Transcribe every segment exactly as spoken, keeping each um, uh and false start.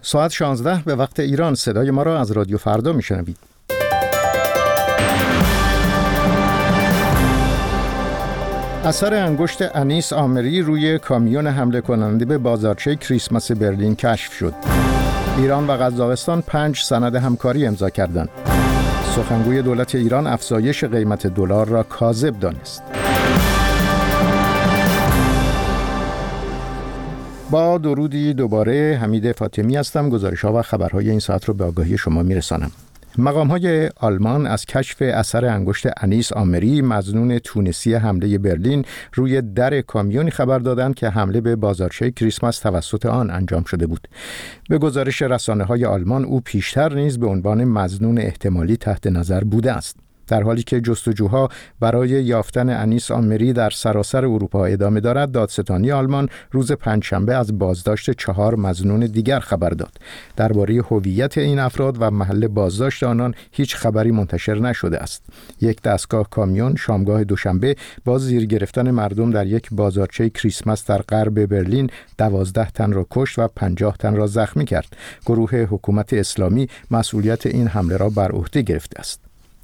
ساعت شانزده به وقت ایران. صدای ما را از رادیو فردا میشنوید. اثر انگشت انیس آمری روی کامیون حمله کننده به بازارچه کریسمس برلین کشف شد. ایران و قزاقستان پنج سند همکاری امضا کردند. سخنگوی دولت ایران افزایش قیمت دلار را کاذب دانست. با درودی دوباره، حمید فاطمی هستم. گزارش‌ها و خبرهای این ساعت رو به آگاهی شما میرسانم. مقام‌های آلمان از کشف اثر انگشت انیس آمری، مظنون تونسی حمله برلین، روی در کامیونی خبر دادند که حمله به بازارچه کریسمس توسط آن انجام شده بود. به گزارش رسانه‌های آلمان، او پیشتر نیز به عنوان مظنون احتمالی تحت نظر بوده است. در حالی که جستجوها برای یافتن انیس آمری در سراسر اروپا ادامه دارد، دادستانی آلمان روز پنجشنبه از بازداشت چهار مظنون دیگر خبر داد. درباره هویت این افراد و محل بازداشت آنان هیچ خبری منتشر نشده است. یک دستگاه کامیون شامگاه دوشنبه با زیر گرفتن مردم در یک بازارچه کریسمس در غرب برلین دوازده تن را کشت و پنجاه تن را زخمی کرد. گروه حکومت اسلامی مسئولیت این حمله را بر عهده گرفته است.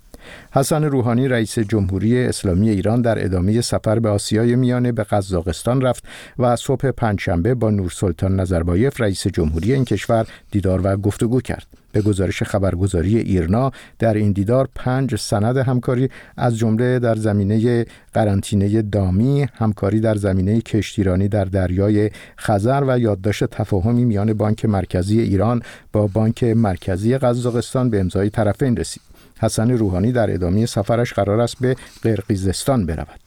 حسن روحانی رئیس جمهوری اسلامی ایران در ادامه سفر به آسیای میانه به قزاقستان رفت و صبح پنجشنبه با نورسلطان نظربایف رئیس جمهوری این کشور دیدار و گفتگو کرد. به گزارش خبرگزاری ایرنا، در این دیدار پنج سند همکاری از جمله در زمینه قرنطینه دامی، همکاری در زمینه کشتیرانی در دریای خزر و یادداشت تفاهمی میان بانک مرکزی ایران با بانک مرکزی قزاقستان به امضای طرفین رسید. حسن روحانی در ادامه سفرش قرار است به قرقیزستان برود.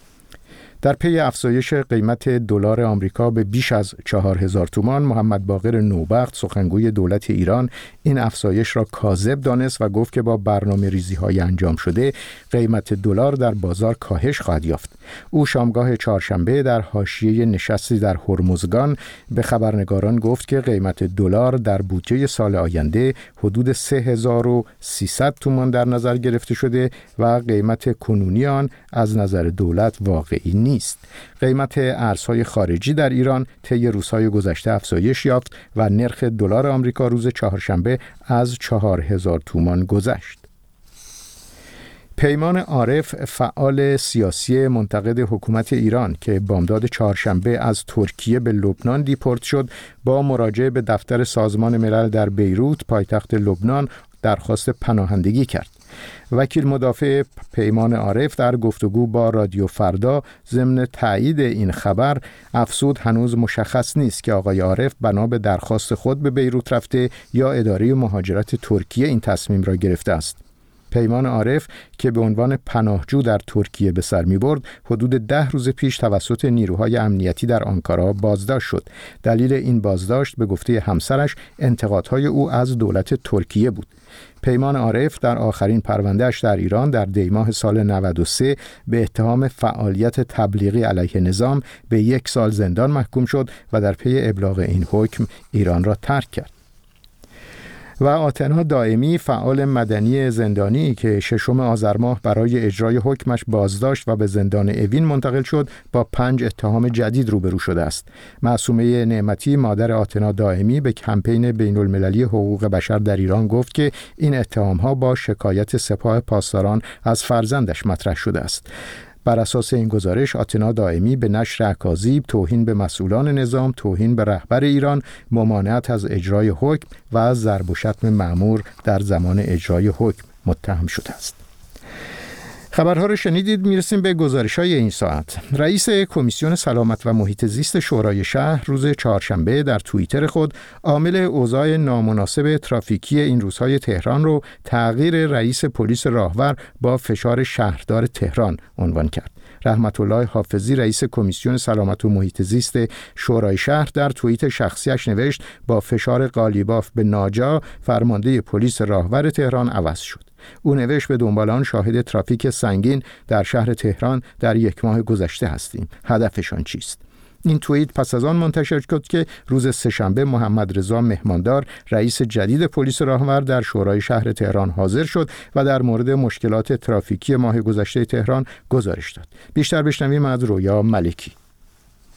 در پی افزایش قیمت دلار آمریکا به بیش از چهار هزار تومان، محمد باقر نوبخت سخنگوی دولت ایران این افزایش را کاذب دانست و گفت که با برنامه ریزی های انجام شده قیمت دلار در بازار کاهش خواهد یافت. او شامگاه چهارشنبه در حاشیه نشستی در هرمزگان به خبرنگاران گفت که قیمت دلار در بودجه سال آینده حدود سه هزار و سیصد تومان در نظر گرفته شده و قیمت کنونی آن از نظر دولت واقعی نیست. نیست. قیمت ارزهای خارجی در ایران طی روزهای گذشته افزایش یافت و نرخ دلار آمریکا روز چهارشنبه از چهار هزار تومان گذشت. پیمان عارف، فعال سیاسی منتقد حکومت ایران که بامداد چهارشنبه از ترکیه به لبنان دیپورت شد، با مراجعه به دفتر سازمان ملل در بیروت، پایتخت لبنان، درخواست پناهندگی کرد. وکیل مدافع پیمان عارف در گفتگو با رادیو فردا ضمن تایید این خبر افزود هنوز مشخص نیست که آقای عارف بنا به درخواست خود به بیروت رفته یا اداره مهاجرت ترکیه این تصمیم را گرفته است. پیمان عارف که به عنوان پناهجو در ترکیه به سر می‌برد، حدود ده روز پیش توسط نیروهای امنیتی در آنکارا بازداشت شد. دلیل این بازداشت به گفته همسرش انتقادهای او از دولت ترکیه بود. پیمان عارف در آخرین پروندهش در ایران در دیماه سال نود و سه به اتهام فعالیت تبلیغی علیه نظام به یک سال زندان محکوم شد و در پی ابلاغ این حکم ایران را ترک کرد. و آتنا دائمی، فعال مدنی زندانی که ششم آذر ماه برای اجرای حکمش بازداشت و به زندان اوین منتقل شد، با پنج اتهام جدید روبرو شده است. معصومه نعمتی، مادر آتنا دائمی، به کمپین بین المللی حقوق بشر در ایران گفت که این اتهام‌ها با شکایت سپاه پاسداران از فرزندش مطرح شده است. بر اساس این گزارش، آتنا دائمی به نشر اکاذیب، توهین به مسئولان نظام، توهین به رهبر ایران، ممانعت از اجرای حکم و از ضرب و شتم مأمور در زمان اجرای حکم متهم شده است. خبرها رو شنیدید. میرسیم به گزارش‌های این ساعت. رئیس کمیسیون سلامت و محیط زیست شورای شهر روز چهارشنبه در توییتر خود عامل اوضاع نامناسب ترافیکی این روزهای تهران رو تغییر رئیس پلیس راهور با فشار شهردار تهران عنوان کرد. رحمت الله حافظی، رئیس کمیسیون سلامت و محیط زیست شورای شهر، در توییت شخصیش نوشت با فشار قالیباف به ناجا، فرمانده پلیس راهور تهران عوض شد. او نوشت به دنبال آن شاهد ترافیک سنگین در شهر تهران در یک ماه گذشته هستیم. هدفشان چیست؟ این توییت پس از آن منتشر شد که روز سه‌شنبه محمد رضا مهماندار، رئیس جدید پلیس راهور، در شورای شهر تهران حاضر شد و در مورد مشکلات ترافیکی ماه گذشته تهران گزارش داد. بیشتر بشنویم از رویا ملکی.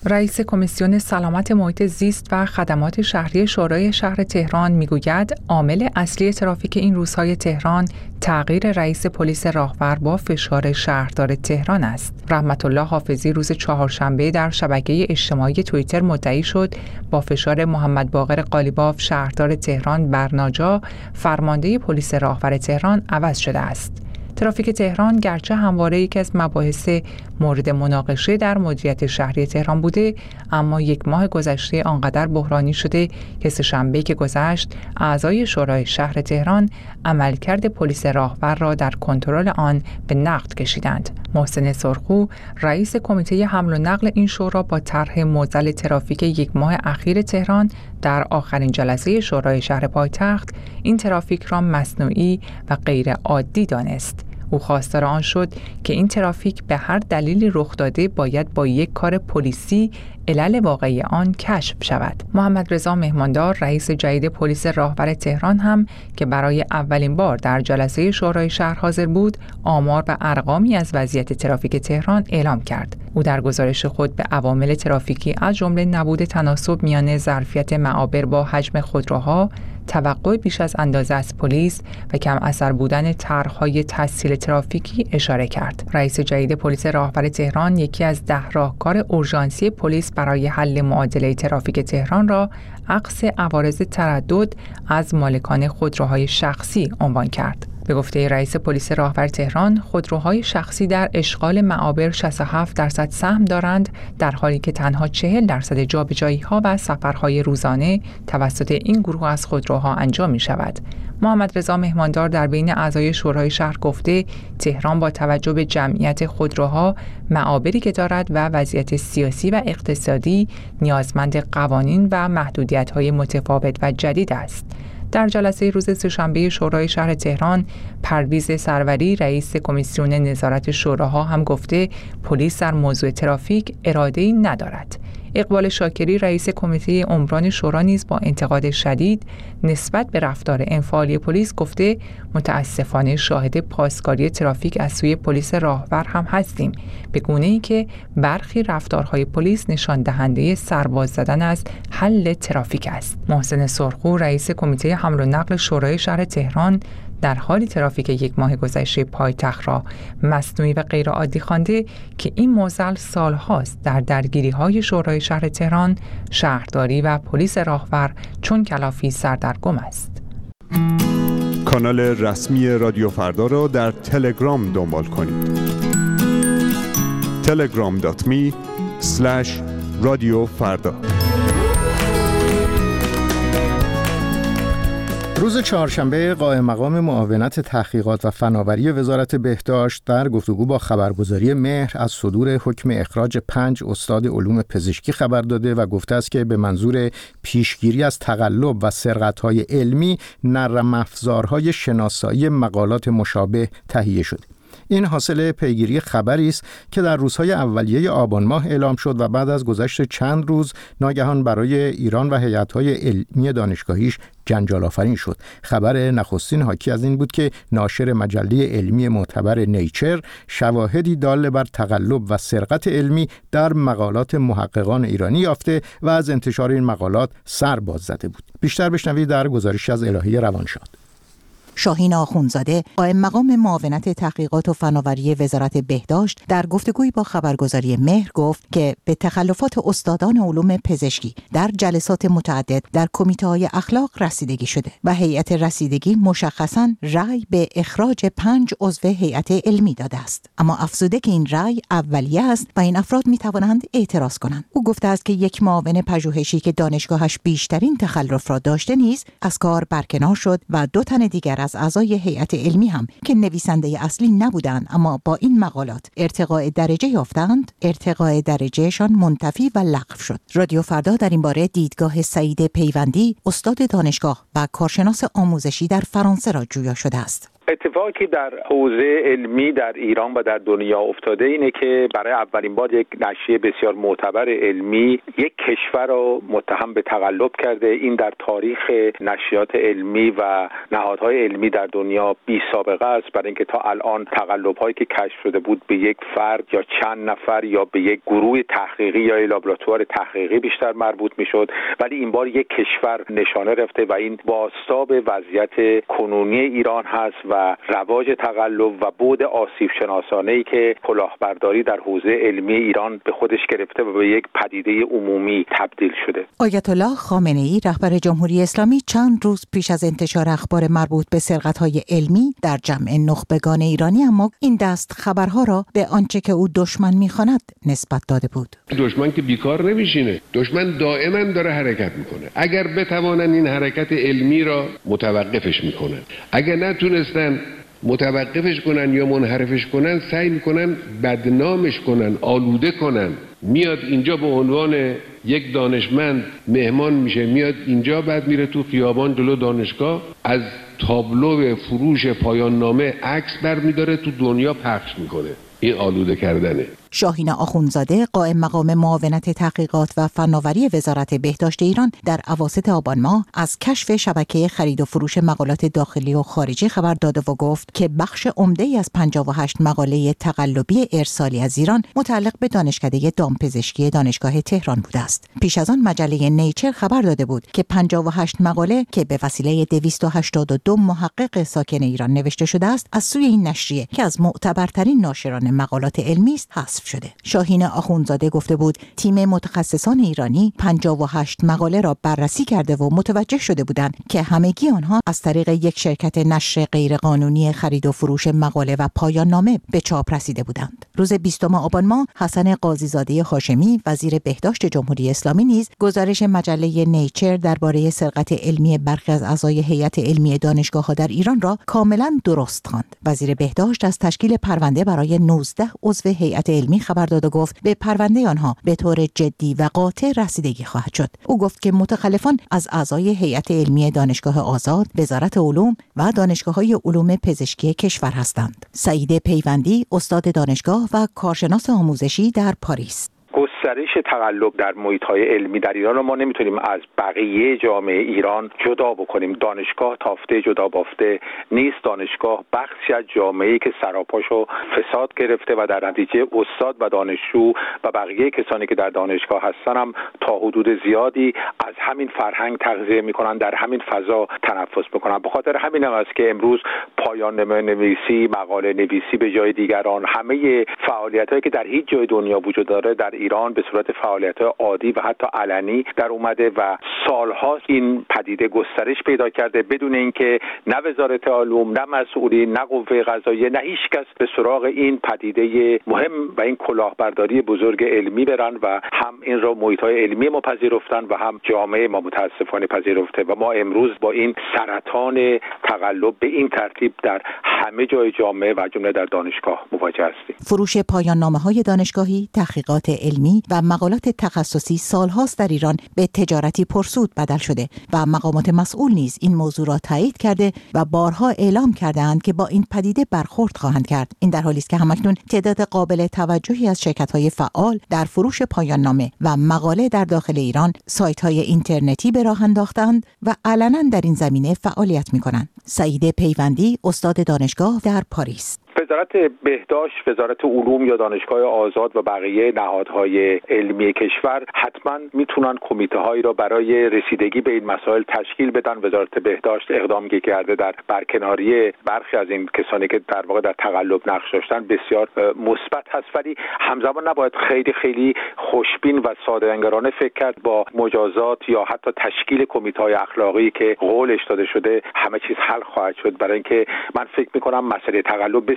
رئیس کمیسیون سلامت محیط زیست و خدمات شهری شورای شهر تهران میگوید عامل اصلی ترافیک این روزهای تهران تغییر رئیس پلیس راهور با فشار شهردار تهران است. رحمت الله حافظی روز چهارشنبه در شبکه اجتماعی توییتر مدعی شد با فشار محمد باقر قالیباف شهردار تهران بر ناجا فرمانده پلیس راهور تهران عوض شده است. ترافیک تهران گرچه همواره یکی از مباحث مورد مناقشه در مدیریت شهری تهران بوده، اما یک ماه گذشته آنقدر بحرانی شده که سه‌شنبه که گذشت اعضای شورای شهر تهران عملکرد پلیس راهور را در کنترل آن به نقد کشیدند. محسن سرخو، رئیس کمیته حمل و نقل این شورا، با طرح معضل ترافیک یک ماه اخیر تهران در آخرین جلسه شورای شهر پایتخت این ترافیک را مصنوعی و غیر عادی دانست. او خواستار آن شد که این ترافیک به هر دلیلی رخ داده باید با یک کار پلیسی علل واقعی آن کشف شود. محمد رضا مهماندار، رئیس جدید پلیس راهور تهران، هم که برای اولین بار در جلسه شورای شهر حاضر بود، آمار و ارقامی از وضعیت ترافیک تهران اعلام کرد. او در گزارش خود به عوامل ترافیکی از جمله نبود تناسب میان ظرفیت معابر با حجم خودروها، توقع بیش از اندازه از پلیس و کم اثر بودن طرح‌های تسهیل ترافیکی اشاره کرد. رئیس جدید پلیس راهور تهران یکی از ده راهکار اورژانسی پلیس برای حل معادله ترافیک تهران را عکس عوارض تردد از مالکان خودروهای شخصی عنوان کرد. به گفته رئیس پلیس راهور تهران، خودروهای شخصی در اشغال معابر شصت و هفت درصد سهم دارند، در حالی که تنها چهل درصد جابجایی‌ها و سفرهای روزانه توسط این گروه از خودروها انجام می‌شود. محمد رضا مهماندار در بین اعضای شورای شهر گفته تهران با توجه به جمعیت خودروها، معابری که دارد و وضعیت سیاسی و اقتصادی نیازمند قوانین و محدودیت‌های متفاوت و جدید است. در جلسه روز سه‌شنبه شورای شهر تهران، پرویز سروری، رئیس کمیسیون نظارت شوراها، هم گفته پلیس در موضوع ترافیک اراده‌ای ندارد. اقبال شاکری، رئیس کمیته عمران شورا، نیز با انتقاد شدید نسبت به رفتار انفعالی پلیس گفته متاسفانه شاهد پاسکاری ترافیک از سوی پلیس راهور هم هستیم، به گونه‌ای که برخی رفتارهای پلیس نشان دهنده سرباز زدن از حل ترافیک است. محسن سرخو، رئیس کمیته حمل و نقل شورای شهر تهران، در حالی ترافیک یک ماه گذشته پایتخت را مصنوعی و غیر عادی خوانده که این معضل سالهاست در درگیری‌های شورای شهر تهران، شهرداری و پلیس راهور چون کلافی سردرگم است. کانال رسمی رادیو فردا را در تلگرام دنبال کنید. تلگرام دات می اسلش رادیو فردا. روز چهارشنبه قائم مقام معاونت تحقیقات و فناوری وزارت بهداشت در گفتگو با خبرگزاری مهر از صدور حکم اخراج پنج استاد علوم پزشکی خبر داده و گفته است که به منظور پیشگیری از تقلب و سرقت‌های علمی نرم افزارهای شناسایی مقالات مشابه تهیه شده. این حاصل پیگیری خبری است که در روزهای اولیه آبان ماه اعلام شد و بعد از گذشت چند روز ناگهان برای ایران و هیئت‌های علمی دانشگاهیش جنجال آفرین شد. خبر نخستین حاکی از این بود که ناشر مجله علمی معتبر نیچر شواهدی دال بر تقلب و سرقت علمی در مقالات محققان ایرانی یافته و از انتشار این مقالات سر باز زده بود. بیشتر بشنوید در گزارشی از الهی روانشاد. شاهین آخوندزاده، قائم مقام معاونت تحقیقات و فناوری وزارت بهداشت، در گفتگویی با خبرگزاری مهر گفت که به تخلفات استادان علوم پزشکی در جلسات متعدد در کمیته‌های اخلاق رسیدگی شده و هیئت رسیدگی مشخصاً رأی به اخراج پنج عضو هیئت علمی داده است. اما افزوده که این رأی اولیه است و این افراد می‌توانند اعتراض کنند. او گفته است که یک معاون پژوهشی که دانشگاهش بیشترین تخلف را داشته نیز از کار برکنار شد و دو تن دیگر از اعضای هیئت علمی هم که نویسنده اصلی نبودند اما با این مقالات ارتقاء درجه یافتند، ارتقاء درجهشان منتفی و لغو شد. رادیو فردا در این باره دیدگاه سعید پیوندی، استاد دانشگاه و کارشناس آموزشی در فرانسه را جویا شده است. اتفاق اتفاقی که در حوزه علمی در ایران و در دنیا افتاده اینه که برای اولین بار یک نشریه بسیار معتبر علمی یک کشور رو متهم به تقلب کرده. این در تاریخ نشریات علمی و نهادهای علمی در دنیا بی سابقه است، برای اینکه تا الان تقلب‌هایی که کشف شده بود به یک فرد یا چند نفر یا به یک گروه تحقیقی یا لابراتوار تحقیقی بیشتر مربوط میشد، ولی این بار یک کشور نشانه رفته و این بازتاب وضعیت کنونی ایران هست و رواج تقلب و بعد آسیب شناسانه‌ای که کلاهبرداری در حوزه علمی ایران به خودش گرفته و به یک پدیده عمومی تبدیل شده. آیت الله خامنه‌ای رهبر جمهوری اسلامی چند روز پیش از انتشار اخبار مربوط به سرقت‌های علمی در جمع نخبگان ایرانی اما این دست خبرها را به آنچه که او دشمن می‌خواند نسبت داده بود. دشمن که بیکار نمیشینه، دشمن دائما داره حرکت میکنه. اگر بتوانن این حرکت علمی را متوقفش میکنن، اگر نتونستن متوقفش کنن یا منحرفش کنن، سعی میکنن بدنامش کنن، آلوده کنن. میاد اینجا به عنوان یک دانشمند مهمان میشه، میاد اینجا بعد میره تو خیابان جلو دانشگاه از تابلو فروش پایان نامه عکس برمیداره تو دنیا پخش میکنه. این آلوده کردنه. شاهین آخوندزاده قائم مقام معاونت تحقیقات و فناوری وزارت بهداشت ایران در اواسط آبان ماه از کشف شبکه خرید و فروش مقالات داخلی و خارجی خبر داده و گفت که بخش عمده‌ای از پنجاه و هشت مقاله تقلبی ارسالی از ایران متعلق به دانشکده دامپزشکی دانشگاه تهران بوده است. پیش از آن مجله نیچر خبر داده بود که پنجاه و هشت مقاله که به وسیله دویست و هشتاد و دو محقق ساکن ایران نوشته شده است از سوی این نشریه که از معتبرترین ناشران مقالات علمی است حذف شده. شاهین آخوندزاده گفته بود تیم متخصصان ایرانی پنجاه و هشت مقاله را بررسی کرده و متوجه شده بودند که همگی آنها از طریق یک شرکت نشر غیرقانونی خرید و فروش مقاله و پایان نامه به چاپ رسیده بودند. روز بیستم آبان ماه حسن قاضیزاده هاشمی وزیر بهداشت جمهوری اسلامی نیز گزارش مجله نیچر درباره سرقت علمی برخی از اعضای هیئت علمی دانشگاه‌ها در ایران را کاملا درست خواند. وزیر بهداشت از تشکیل پرونده برای نوزده عضو هیئت علمی خبر داد و گفت به پرونده آنها به طور جدی و قاطع رسیدگی خواهد شد. او گفت که متخلفان از اعضای هیئت علمی دانشگاه آزاد، وزارت علوم و دانشگاه‌های علوم پزشکی کشور هستند. سعید پیوندی استاد دانشگاه و کارشناس آموزشی در پاریس: گسترش تقلب در محیط‌های علمی در ایران رو ما نمیتونیم از بقیه جامعه ایران جدا بکنیم. دانشگاه تافته جدا بافته نیست. دانشگاه بخشی از جامعه‌ای که سراپاشو فساد گرفته و در نتیجه استاد و دانشجو و بقیه کسانی که در دانشگاه هستن هم تا حدود زیادی از همین فرهنگ تغذیه میکنن، در همین فضا تنفس میکنن. به خاطر همین هم است که امروز پایان نامه نویسی، مقاله نویسی به جای دیگران، همه فعالیتایی که در هیچ جای دنیا وجود داره در ایران به صورت فعالیت‌های عادی و حتی علنی در اومده و سال‌ها این پدیده گسترش پیدا کرده بدون اینکه نه وزارت علوم، نه مسئولین، نه قوه قضاییه، نه هیچ کس به سراغ این پدیده مهم و این کلاهبرداری بزرگ علمی برن و هم این را محیط‌های علمی ما پذیرفتن و هم جامعه ما متاسفانه پذیرفته و ما امروز با این سرطان تقلب به این ترتیب در همه جای جامعه و جمله در دانشگاه مواجه هستیم. فروش پایان نامه‌های دانشگاهی، تحقیقات علمی و مقالات تخصصی سالهاست در ایران به تجارتی پرسود بدل شده و مقامات مسئول نیز این موضوع را تایید کرده و بارها اعلام کرده‌اند که با این پدیده برخورد خواهند کرد. این در حالی است که همکنون تعداد قابل توجهی از شرکت‌های فعال در فروش پایان نامه و مقاله در داخل ایران سایت‌های اینترنتی به راه انداختند و علنا در این زمینه فعالیت می‌کنند. سعید پیوندی استاد دانشگاه در پاریس: وزارت بهداشت، وزارت علوم یا دانشگاه آزاد و بقیه نهادهای علمی کشور حتما میتونن کمیته هایی را برای رسیدگی به این مسائل تشکیل بدن. وزارت بهداشت اقدامی که کرده در برکناری برخی از این کسانی که در واقع در تقلب نقش داشتن بسیار مثبت هست، ولی همزمان نباید خیلی خیلی خوشبین و ساده انگارانه فکر کرد با مجازات یا حتی تشکیل کمیته های اخلاقی که قولش داده شده همه چیز حل خواهد شد. برای اینکه من فکر میکنم مسئله تقلب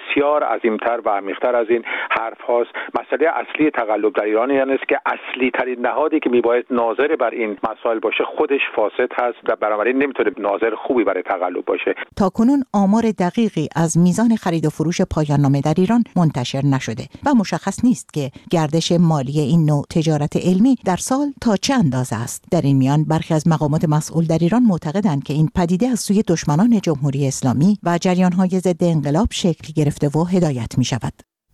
بسیار عظیمتر و عمیق‌تر از این حرف هاست. مسئله اصلی تقلب در ایران این است که اصلی ترین نهادی که میباید ناظر بر این مسائل باشه خودش فاسد هست و بنابراین نمیتونه ناظر خوبی برای تقلب باشه. تاکنون آمار دقیقی از میزان خرید و فروش پایان نامه در ایران منتشر نشده و مشخص نیست که گردش مالی این نوع تجارت علمی در سال تا چه اندازه است. در این میان برخی از مقامات مسئول در ایران معتقدند که این پدیده از سوی دشمنان جمهوری اسلامی و جریان‌های ضد انقلاب شکل گرفته و هدایت می‌شود.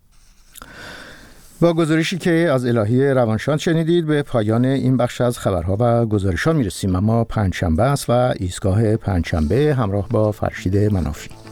با گزارشی که از الهی روانشان شنیدید به پایان این بخش از خبرها و گزارشان میرسیم. اما پنجشنبه است و ایستگاه پنجشنبه همراه با فرشید منافی.